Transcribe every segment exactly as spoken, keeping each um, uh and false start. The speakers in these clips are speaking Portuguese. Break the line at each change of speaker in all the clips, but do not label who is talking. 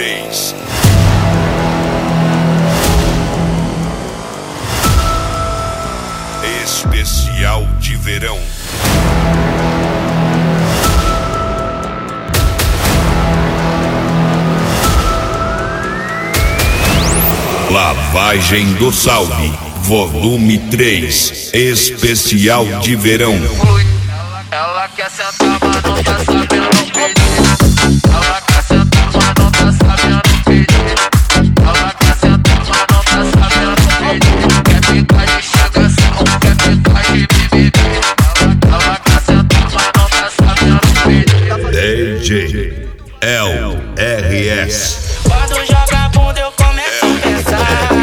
três. Especial de verão. Lavagem do Salve, volume três, especial de verão.
Ela quer sentar, mas não tá sabendo pedir. Ela quer sentar, mas não tá sabendo pedir. Ela quer sentar, mas não tá sabendo pedir. Quer ficar de chegação, quer ficar de bebê. Ela quer sentar, mas não tá sabendo pedir.
D J L R S.
Quando joga bunda eu começo a pensar.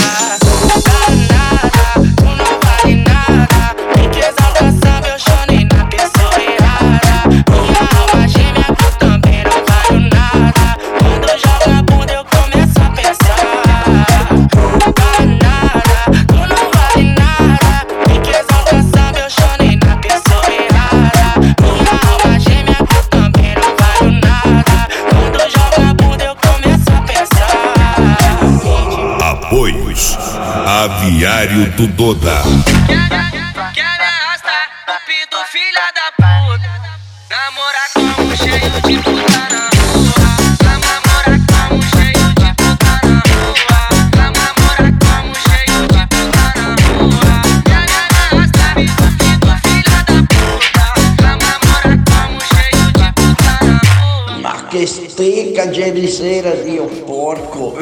Apoios Aviário do Doda.
Quer arrastar o pito, filha da puta. Namorar como cheio de puta na rua. Namorar como cheio de puta na rua. Namorar como cheio de puta na rua. Quer arrastar o pito, filha da puta. Namorar como cheio de puta na rua.
Ma che stecca gelisera, Dio porco!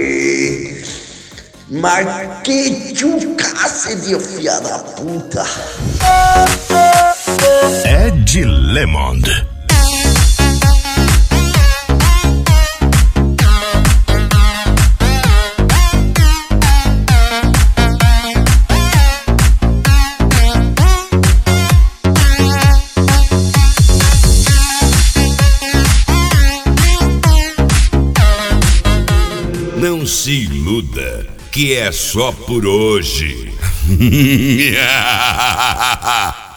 Ma che ciucasse, Dio fia da puta!
Ed Lemond. Não se iluda, que é só por hoje.